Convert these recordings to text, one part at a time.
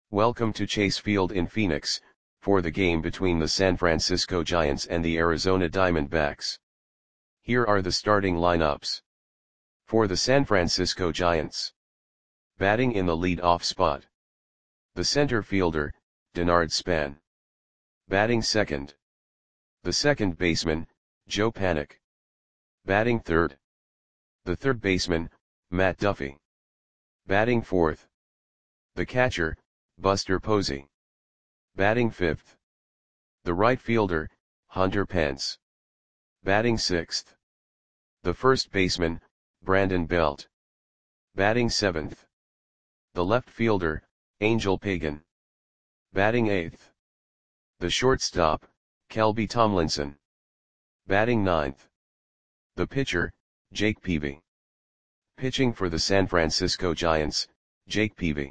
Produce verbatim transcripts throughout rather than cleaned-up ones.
Welcome to Chase Field in Phoenix, for the game between the San Francisco Giants and the Arizona Diamondbacks. Here are the starting lineups. For the San Francisco Giants. Batting in the lead-off spot. The center fielder, Denard Span. Batting second. The second baseman, Joe Panik. Batting third. The third baseman, Matt Duffy. Batting fourth. The catcher, Buster Posey. Batting fifth. The right fielder, Hunter Pence. Batting sixth. The first baseman, Brandon Belt. Batting seventh. The left fielder, Angel Pagan. Batting eighth. The shortstop, Kelby Tomlinson. Batting ninth. The pitcher, Jake Peavy. Pitching for the San Francisco Giants, Jake Peavy.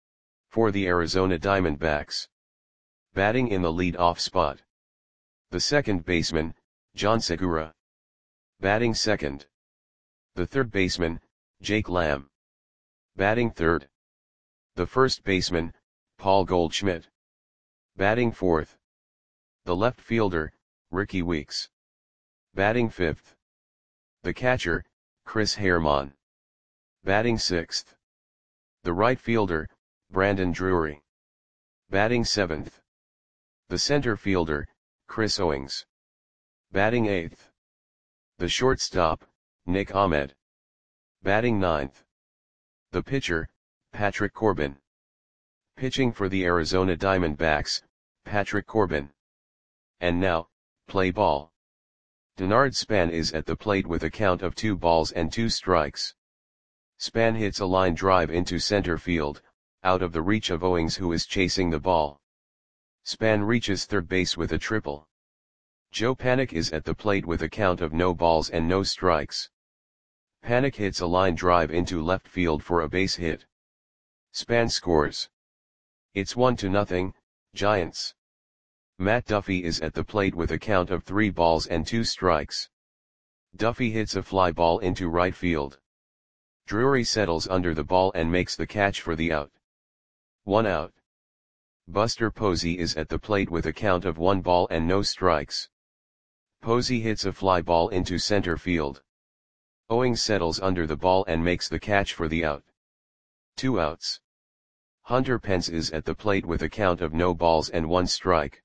For the Arizona Diamondbacks. Batting in the lead-off spot. The second baseman, John Segura. Batting second. The third baseman, Jake Lamb. Batting third. The first baseman, Paul Goldschmidt. Batting fourth. The left fielder, Ricky Weeks. Batting fifth. The catcher, Chris Herrmann. Batting sixth. The right fielder, Brandon Drury. Batting seventh. The center fielder, Chris Owings. Batting eighth. The shortstop, Nick Ahmed. Batting ninth. The pitcher, Patrick Corbin. Pitching for the Arizona Diamondbacks, Patrick Corbin. And now, play ball. Denard Span is at the plate with a count of two balls and two strikes. Span hits a line drive into center field, out of the reach of Owings, who is chasing the ball. Span reaches third base with a triple. Joe Panik is at the plate with a count of no balls and no strikes. Panik hits a line drive into left field for a base hit. Span scores. It's one to nothing, Giants. Matt Duffy is at the plate with a count of three balls and two strikes. Duffy hits a fly ball into right field. Drury settles under the ball and makes the catch for the out. One out. Buster Posey is at the plate with a count of one ball and no strikes. Posey hits a fly ball into center field. Owings settles under the ball and makes the catch for the out. Two outs. Hunter Pence is at the plate with a count of no balls and one strike.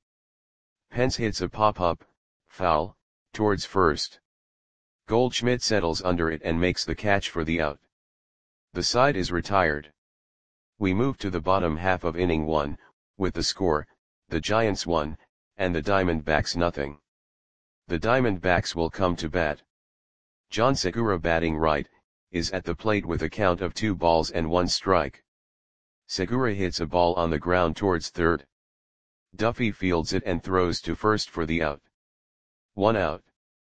Pence hits a pop-up, foul, towards first. Goldschmidt settles under it and makes the catch for the out. The side is retired. We move to the bottom half of inning one, with the score, the Giants one, and the Diamondbacks nothing. The Diamondbacks will come to bat. John Segura, batting right, is at the plate with a count of two balls and one strike. Segura hits a ball on the ground towards third. Duffy fields it and throws to first for the out. One out.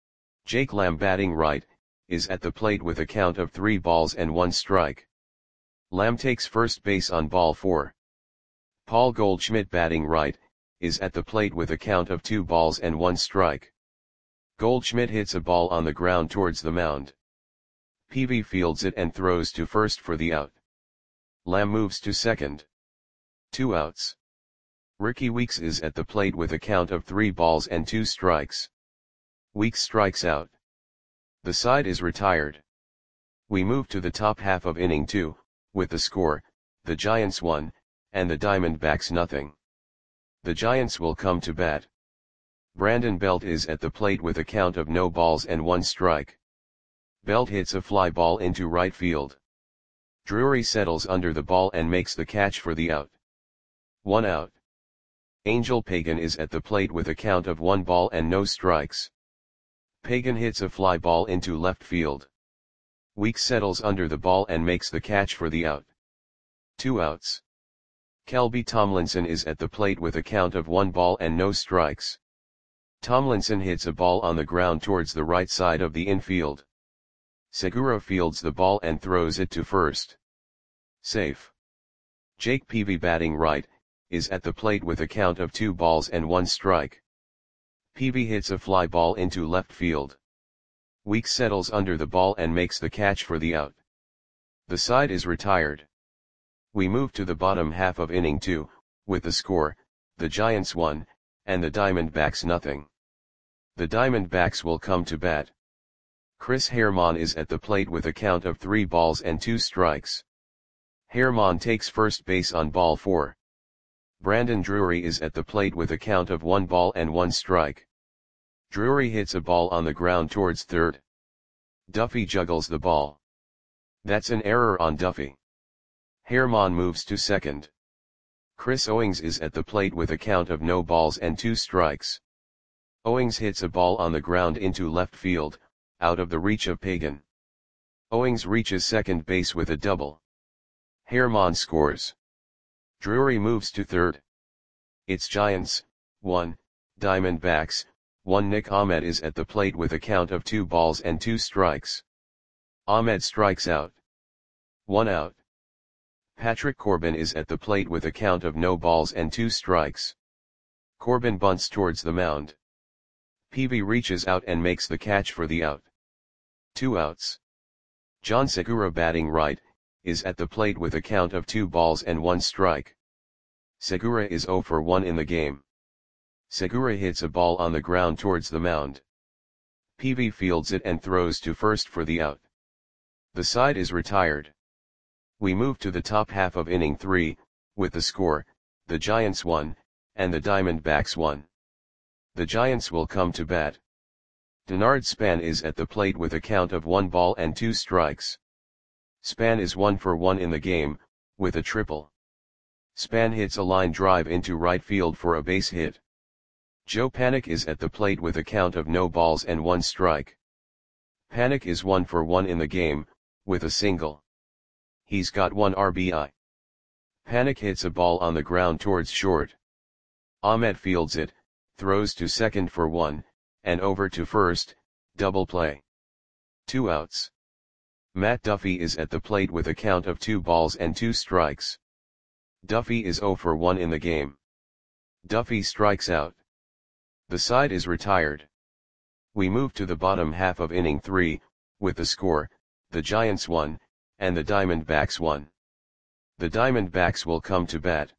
Jake Lamb, batting right, is at the plate with a count of three balls and one strike. Lamb takes first base on ball four. Paul Goldschmidt, batting right, is at the plate with a count of two balls and one strike. Goldschmidt hits a ball on the ground towards the mound. Peavy fields it and throws to first for the out. Lamb moves to second. Two outs. Ricky Weeks is at the plate with a count of three balls and two strikes. Weeks strikes out. The side is retired. We move to the top half of inning two, with the score, the Giants one, and the Diamondbacks nothing. The Giants will come to bat. Brandon Belt is at the plate with a count of no balls and one strike. Belt hits a fly ball into right field. Drury settles under the ball and makes the catch for the out. One out. Angel Pagan is at the plate with a count of one ball and no strikes. Pagan hits a fly ball into left field. Weeks settles under the ball and makes the catch for the out. Two outs. Kelby Tomlinson is at the plate with a count of one ball and no strikes. Tomlinson hits a ball on the ground towards the right side of the infield. Segura fields the ball and throws it to first. Safe. Jake Peavy, batting right, is at the plate with a count of two balls and one strike. Peavy hits a fly ball into left field. Weeks settles under the ball and makes the catch for the out. The side is retired. We move to the bottom half of inning two, with the score, the Giants one, and the Diamondbacks nothing. The Diamondbacks will come to bat. Chris Herrmann is at the plate with a count of three balls and two strikes. Herrmann takes first base on ball four. Brandon Drury is at the plate with a count of one ball and one strike. Drury hits a ball on the ground towards third. Duffy juggles the ball. That's an error on Duffy. Herrmann moves to second. Chris Owings is at the plate with a count of no balls and two strikes. Owings hits a ball on the ground into left field, out of the reach of Pagan. Owings reaches second base with a double. Herrmann scores. Drury moves to third. It's Giants, one, Diamondbacks, one. Nick Ahmed is at the plate with a count of two balls and two strikes. Ahmed strikes out. One out. Patrick Corbin is at the plate with a count of no balls and two strikes. Corbin bunts towards the mound. Peavy reaches out and makes the catch for the out. Two outs. John Segura, batting right, is at the plate with a count of two balls and one strike. Segura is zero for one in the game. Segura hits a ball on the ground towards the mound. Peavy fields it and throws to first for the out. The side is retired. We move to the top half of inning three, with the score, the Giants one, and the Diamondbacks one. The Giants will come to bat. Denard Span is at the plate with a count of one ball and two strikes. Span is one for one in the game, with a triple. Span hits a line drive into right field for a base hit. Joe Panik is at the plate with a count of no balls and one strike. Panik is one for one in the game, with a single. He's got one R B I. Panik hits a ball on the ground towards short. Ahmed fields it, throws to second for one, and over to first, double play. Two outs. Matt Duffy is at the plate with a count of two balls and two strikes. Duffy is zero for one in the game. Duffy strikes out. The side is retired. We move to the bottom half of inning three, with the score, the Giants one, and the Diamondbacks one. The Diamondbacks will come to bat.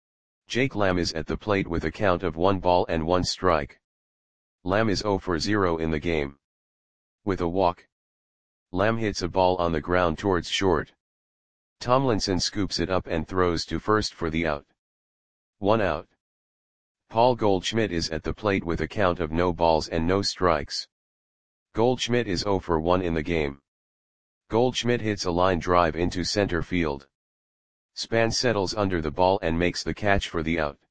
Jake Lamb is at the plate with a count of one ball and one strike. Lamb is zero for zero in the game. With a walk. Lamb hits a ball on the ground towards short. Tomlinson scoops it up and throws to first for the out. One out. Paul Goldschmidt is at the plate with a count of no balls and no strikes. Goldschmidt is zero for one in the game. Goldschmidt hits a line drive into center field. Span settles under the ball and makes the catch for the out.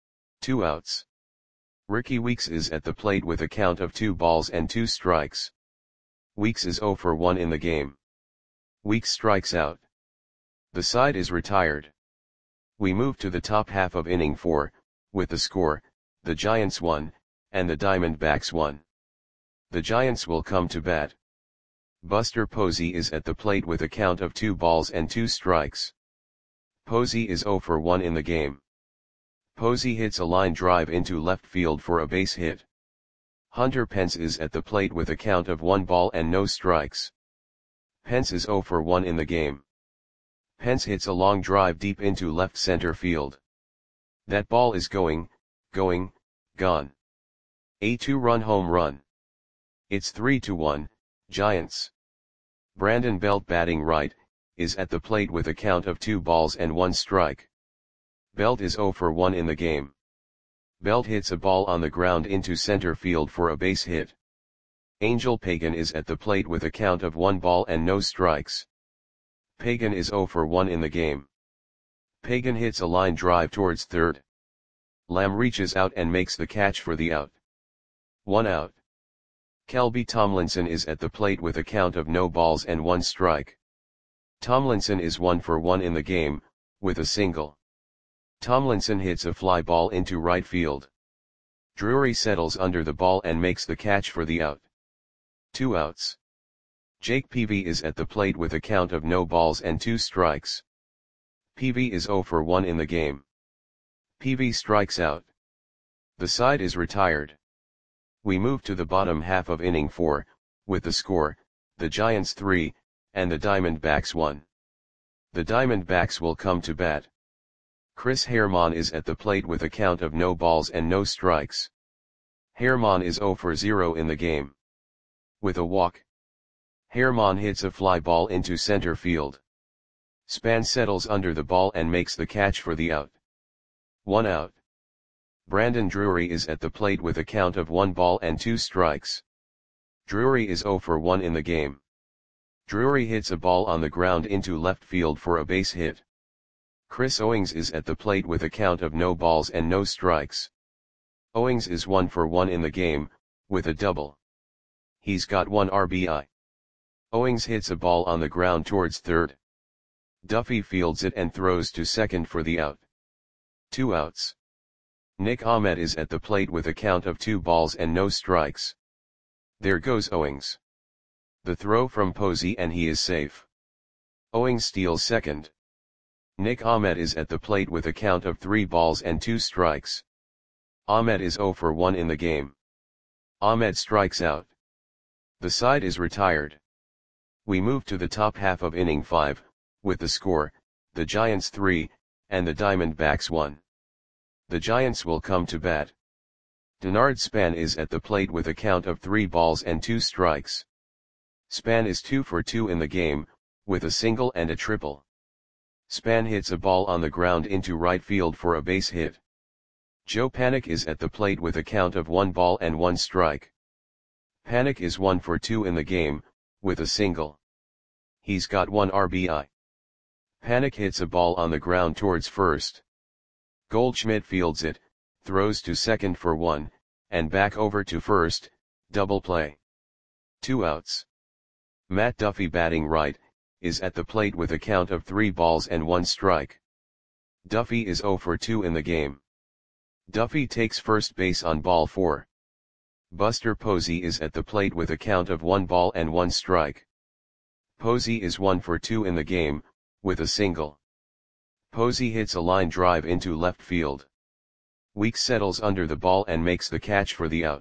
Two outs. Ricky Weeks is at the plate with a count of two balls and two strikes. Weeks is zero for one in the game. Weeks strikes out. The side is retired. We move to the top half of inning four, with the score, the Giants one, and the Diamondbacks one. The Giants will come to bat. Buster Posey is at the plate with a count of two balls and two strikes. Posey is zero for one in the game. Posey hits a line drive into left field for a base hit. Hunter Pence is at the plate with a count of one ball and no strikes. Pence is zero for one in the game. Pence hits a long drive deep into left center field. That ball is going, going, gone. A two-run home run. It's three to one, Giants. Brandon Belt, batting right, is at the plate with a count of two balls and one strike. Belt is zero for one in the game. Belt hits a ball on the ground into center field for a base hit. Angel Pagan is at the plate with a count of one ball and no strikes. Pagan is zero for one in the game. Pagan hits a line drive towards third. Lamb reaches out and makes the catch for the out. One out. Kelby Tomlinson is at the plate with a count of no balls and one strike. Tomlinson is one for one in the game, with a single. Tomlinson hits a fly ball into right field. Drury settles under the ball and makes the catch for the out. Two outs. Jake Peavy is at the plate with a count of no balls and two strikes. Peavy is zero for one in the game. Peavy strikes out. The side is retired. We move to the bottom half of inning four, with the score, the Giants three, and the Diamondbacks one. The Diamondbacks will come to bat. Chris Herrmann is at the plate with a count of no balls and no strikes. Herrmann is zero for zero in the game. With a walk, Herrmann hits a fly ball into center field. Span settles under the ball and makes the catch for the out. One out. Brandon Drury is at the plate with a count of one ball and two strikes. Drury is zero for one in the game. Drury hits a ball on the ground into left field for a base hit. Chris Owings is at the plate with a count of no balls and no strikes. Owings is one for one in the game, with a double. He's got one R B I. Owings hits a ball on the ground towards third. Duffy fields it and throws to second for the out. Two outs. Nick Ahmed is at the plate with a count of two balls and no strikes. There goes Owings. The throw from Posey and he is safe. Owings steals second. Nick Ahmed is at the plate with a count of three balls and two strikes. Ahmed is zero for one in the game. Ahmed strikes out. The side is retired. We move to the top half of inning five, with the score, the Giants three, and the Diamondbacks one. The Giants will come to bat. Denard Span is at the plate with a count of three balls and two strikes. Span is two for two in the game, with a single and a triple. Span hits a ball on the ground into right field for a base hit. Joe Panik is at the plate with a count of one ball and one strike. Panik is one for two in the game, with a single. He's got one R B I. Panik hits a ball on the ground towards first. Goldschmidt fields it, throws to second for one, and back over to first, double play. Two outs. Matt Duffy batting right, is at the plate with a count of three balls and one strike. Duffy is zero for two in the game. Duffy takes first base on ball four. Buster Posey is at the plate with a count of one ball and one strike. Posey is one for two in the game, with a single. Posey hits a line drive into left field. Weeks settles under the ball and makes the catch for the out.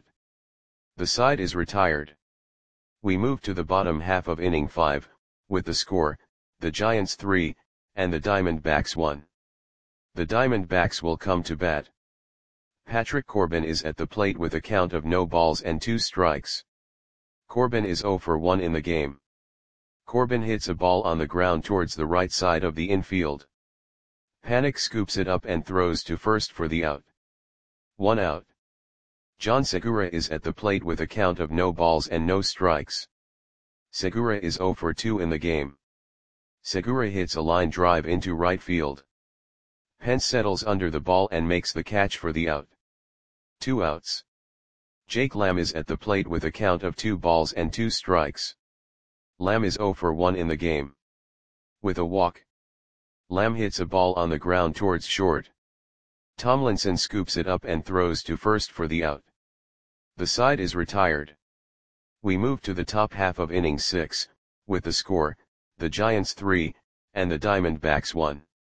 The side is retired. We move to the bottom half of inning five, with the score, the Giants three, and the Diamondbacks one. The Diamondbacks will come to bat. Patrick Corbin is at the plate with a count of no balls and two strikes. Corbin is zero for one in the game. Corbin hits a ball on the ground towards the right side of the infield. Panik scoops it up and throws to first for the out. One out. John Segura is at the plate with a count of no balls and no strikes. Segura is zero for two in the game. Segura hits a line drive into right field. Pence settles under the ball and makes the catch for the out. Two outs. Jake Lamb is at the plate with a count of two balls and two strikes. Lamb is zero for one in the game. With a walk, Lamb hits a ball on the ground towards short. Tomlinson scoops it up and throws to first for the out. The side is retired. We move to the top half of inning six, with the score, the Giants three, and the Diamondbacks one.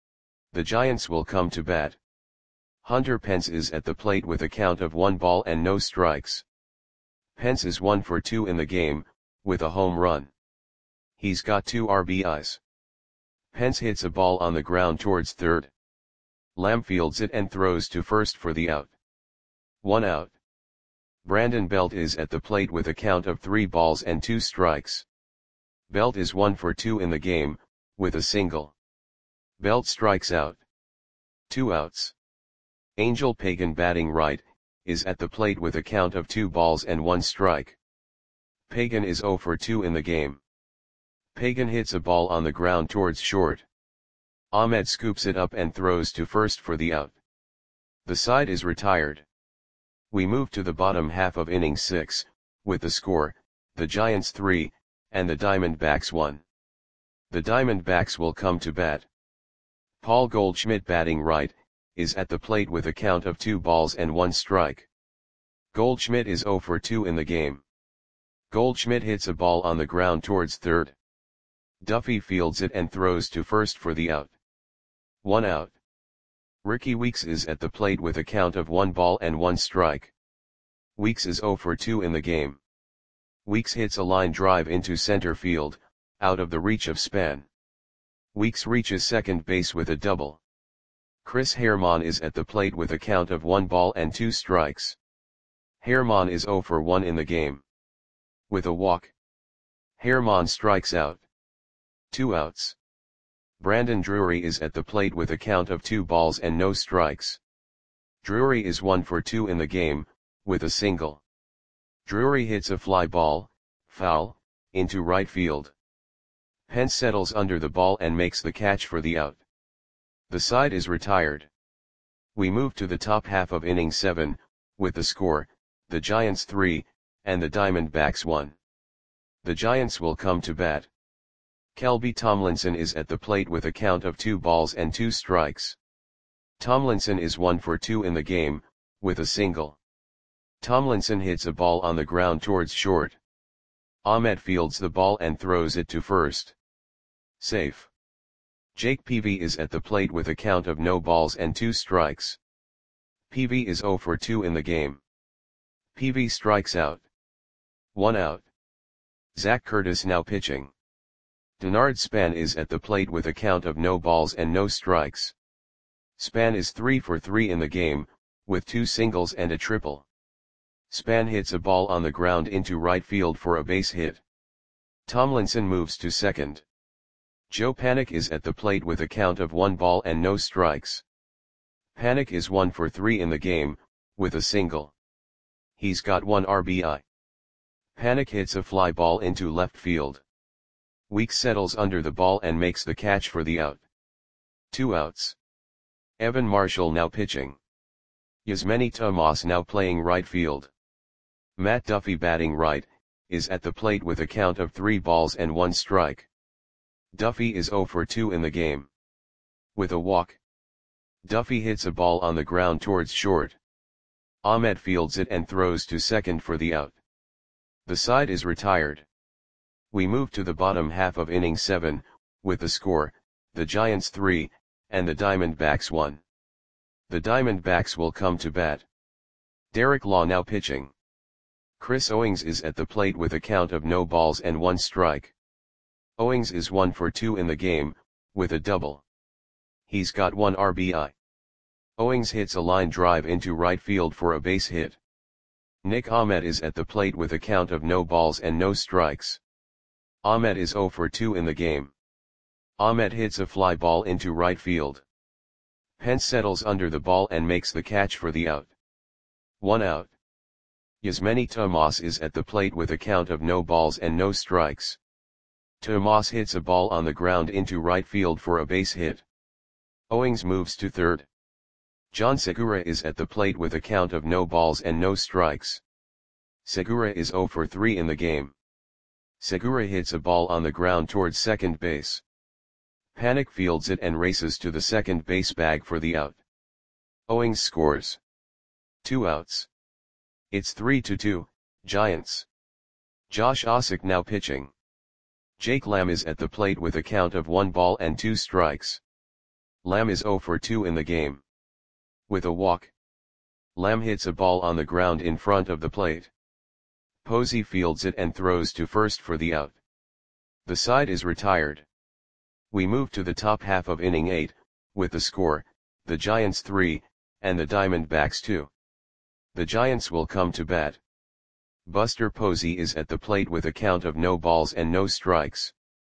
The Giants will come to bat. Hunter Pence is at the plate with a count of one ball and no strikes. Pence is one for two in the game, with a home run. He's got two R B Is. Pence hits a ball on the ground towards third. Lamb fields it and throws to first for the out. One out. Brandon Belt is at the plate with a count of three balls and two strikes. Belt is one for two in the game, with a single. Belt strikes out. Two outs. Angel Pagan batting right, is at the plate with a count of two balls and one strike. Pagan is zero for two in the game. Pagan hits a ball on the ground towards short. Ahmed scoops it up and throws to first for the out. The side is retired. We move to the bottom half of inning six, with the score, the Giants three, and the Diamondbacks one. The Diamondbacks will come to bat. Paul Goldschmidt batting right, is at the plate with a count of two balls and one strike. Goldschmidt is zero for two in the game. Goldschmidt hits a ball on the ground towards third. Duffy fields it and throws to first for the out. One out. Ricky Weeks is at the plate with a count of one ball and one strike. Weeks is zero for two in the game. Weeks hits a line drive into center field, out of the reach of Span. Weeks reaches second base with a double. Chris Herrmann is at the plate with a count of one ball and two strikes. Herrmann is zero for one in the game. With a walk, Herrmann strikes out. Two outs. Brandon Drury is at the plate with a count of two balls and no strikes. Drury is one for two in the game, with a single. Drury hits a fly ball, foul, into right field. Pence settles under the ball and makes the catch for the out. The side is retired. We move to the top half of inning seven, with the score, the Giants three, and the Diamondbacks one. The Giants will come to bat. Kelby Tomlinson is at the plate with a count of two balls and two strikes. Tomlinson is one for two in the game, with a single. Tomlinson hits a ball on the ground towards short. Ahmed fields the ball and throws it to first. Safe. Jake Peavy is at the plate with a count of no balls and two strikes. Peavy is zero for two in the game. Peavy strikes out. One out. Zach Curtis now pitching. Denard Span is at the plate with a count of no balls and no strikes. Span is three for three in the game, with two singles and a triple. Span hits a ball on the ground into right field for a base hit. Tomlinson moves to second. Joe Panik is at the plate with a count of one ball and no strikes. Panik is one for three in the game, with a single. He's got one R B I. Panik hits a fly ball into left field. Weeks settles under the ball and makes the catch for the out. Two outs. Evan Marshall now pitching. Yasmany Tomas now playing right field. Matt Duffy batting right, is at the plate with a count of three balls and one strike. Duffy is zero for two in the game. With a walk, Duffy hits a ball on the ground towards short. Ahmed fields it and throws to second for the out. The side is retired. We move to the bottom half of inning seven, with the score, the Giants three, and the Diamondbacks one. The Diamondbacks will come to bat. Derek Law now pitching. Chris Owings is at the plate with a count of no balls and one strike. Owings is one for two in the game, with a double. He's got one R B I. Owings hits a line drive into right field for a base hit. Nick Ahmed is at the plate with a count of no balls and no strikes. Ahmed is zero for two in the game. Ahmed hits a fly ball into right field. Pence settles under the ball and makes the catch for the out. One out. Yasmany Tomas is at the plate with a count of no balls and no strikes. Tomas hits a ball on the ground into right field for a base hit. Owings moves to third. John Segura is at the plate with a count of no balls and no strikes. Segura is zero for three in the game. Segura hits a ball on the ground towards second base. Panik fields it and races to the second base bag for the out. Owings scores. Two outs. It's three to two, Giants. Josh Ossock now pitching. Jake Lamb is at the plate with a count of one ball and two strikes. Lamb is zero for two in the game. With a walk, Lamb hits a ball on the ground in front of the plate. Posey fields it and throws to first for the out. The side is retired. We move to the top half of inning eight, with the score, the Giants three, and the Diamondbacks two. The Giants will come to bat. Buster Posey is at the plate with a count of no balls and no strikes.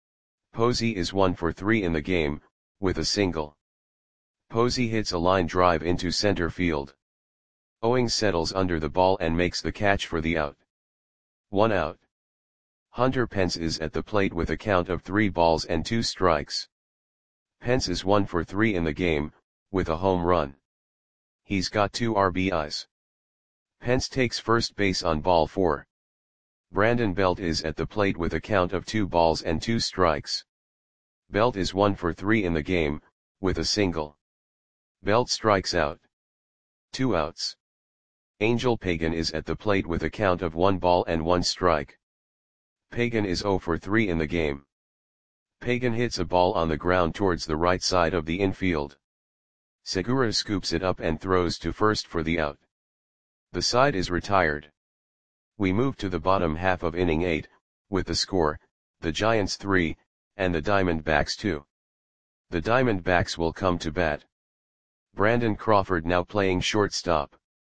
Posey is one for three in the game, with a single. Posey hits a line drive into center field. Owings settles under the ball and makes the catch for the out. One out. Hunter Pence is at the plate with a count of three balls and two strikes. Pence is one for three in the game, with a home run. He's got two R B Is. Pence takes first base on ball four. Brandon Belt is at the plate with a count of two balls and two strikes. Belt is one for three in the game, with a single. Belt strikes out. Two outs. Angel Pagan is at the plate with a count of one ball and one strike. Pagan is zero for three in the game. Pagan hits a ball on the ground towards the right side of the infield. Segura scoops it up and throws to first for the out. The side is retired. We move to the bottom half of inning eight, with the score, the Giants three, and the Diamondbacks two. The Diamondbacks will come to bat. Brandon Crawford now playing shortstop.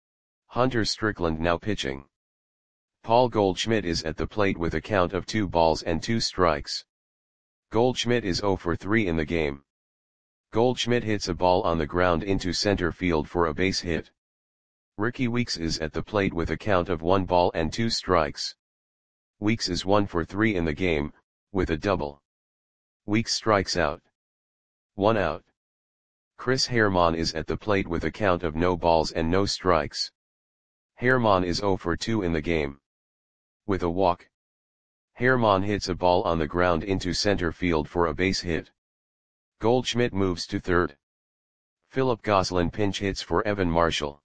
Hunter Strickland now pitching. Paul Goldschmidt is at the plate with a count of two balls and two strikes. Goldschmidt is zero for three in the game. Goldschmidt hits a ball on the ground into center field for a base hit. Ricky Weeks is at the plate with a count of one ball and two strikes. Weeks is one for three in the game, with a double. Weeks strikes out. One out. Chris Herrmann is at the plate with a count of no balls and no strikes. Herrmann is zero for two in the game. With a walk. Herrmann hits a ball on the ground into center field for a base hit. Goldschmidt moves to third. Philip Gosselin pinch hits for Evan Marshall.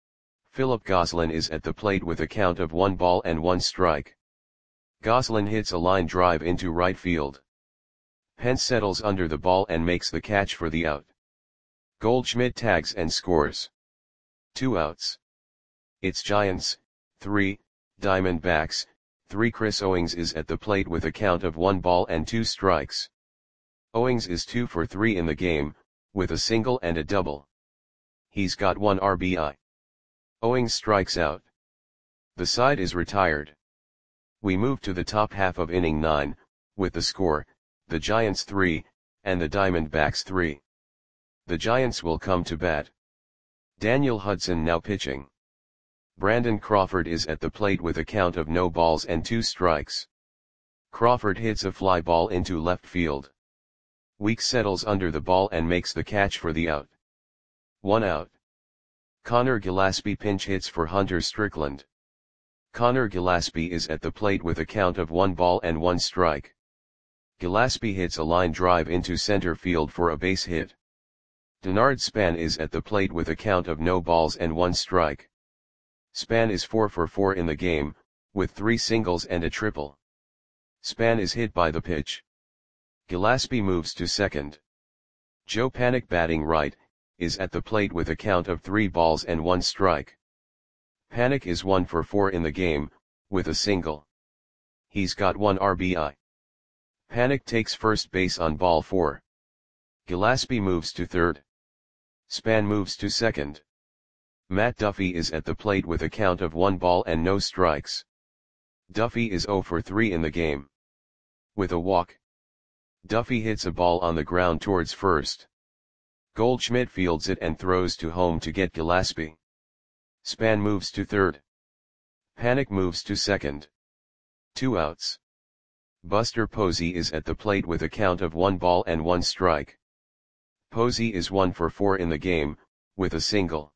Philip Gosselin is at the plate with a count of one ball and one strike. Gosselin hits a line drive into right field. Pence settles under the ball and makes the catch for the out. Goldschmidt tags and scores. Two outs. It's Giants, three, Diamondbacks, three. Chris Owings is at the plate with a count of one ball and two strikes. Owings is two for three in the game, with a single and a double. He's got one R B I. Owings strikes out. The side is retired. We move to the top half of inning nine, with the score, the Giants three, and the Diamondbacks three. The Giants will come to bat. Daniel Hudson now pitching. Brandon Crawford is at the plate with a count of no balls and two strikes. Crawford hits a fly ball into left field. Weeks settles under the ball and makes the catch for the out. One out. Connor Gillaspie pinch hits for Hunter Strickland. Connor Gillaspie is at the plate with a count of one ball and one strike. Gillaspie hits a line drive into center field for a base hit. Denard Span is at the plate with a count of no balls and one strike. Span is four for four in the game, with three singles and a triple. Span is hit by the pitch. Gillaspie moves to second. Joe Panik batting right, is at the plate with a count of three balls and one strike. Panik is one for four in the game, with a single. He's got one R B I. Panik takes first base on ball four. Gillaspie moves to third. Span moves to second. Matt Duffy is at the plate with a count of one ball and no strikes. Duffy is zero for three in the game. With a walk. Duffy hits a ball on the ground towards first. Goldschmidt fields it and throws to home to get Gillaspie. Span moves to third. Panik moves to second. Two outs. Buster Posey is at the plate with a count of one ball and one strike. Posey is one for four in the game, with a single.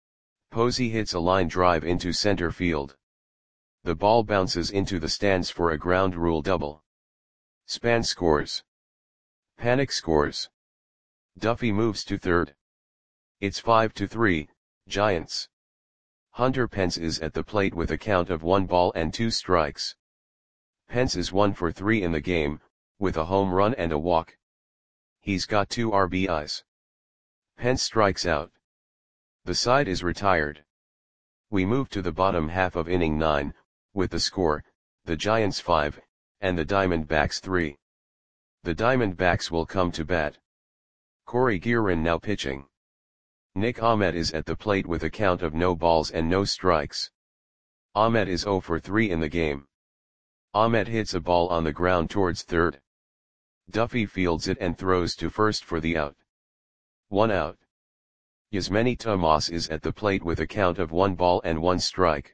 Posey hits a line drive into center field. The ball bounces into the stands for a ground rule double. Span scores. Panik scores. Duffy moves to third. It's five to three, Giants. Hunter Pence is at the plate with a count of one ball and two strikes. Pence is one for three in the game, with a home run and a walk. He's got two R B Is. Pence strikes out. The side is retired. We move to the bottom half of inning nine, with the score, the Giants five, and the Diamondbacks three. The Diamondbacks will come to bat. Corey Guerin now pitching. Nick Ahmed is at the plate with a count of no balls and no strikes. Ahmed is zero for three in the game. Ahmed hits a ball on the ground towards third. Duffy fields it and throws to first for the out. One out. Yasmany Tomas is at the plate with a count of one ball and one strike.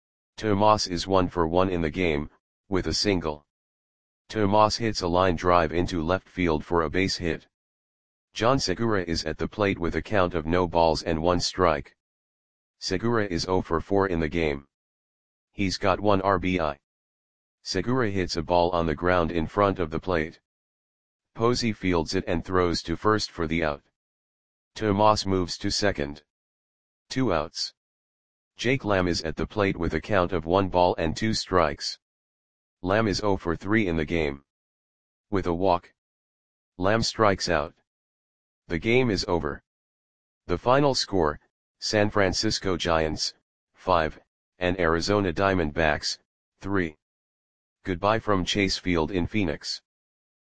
Tomas is one for one in the game, with a single. Tomas hits a line drive into left field for a base hit. John Segura is at the plate with a count of no balls and one strike. Segura is zero for four in the game. He's got one R B I. Segura hits a ball on the ground in front of the plate. Posey fields it and throws to first for the out. Tomas moves to second. Two outs. Jake Lamb is at the plate with a count of one ball and two strikes. Lamb is zero for three in the game. With a walk. Lamb strikes out. The game is over. The final score, San Francisco Giants, five, and Arizona Diamondbacks, three. Goodbye from Chase Field in Phoenix.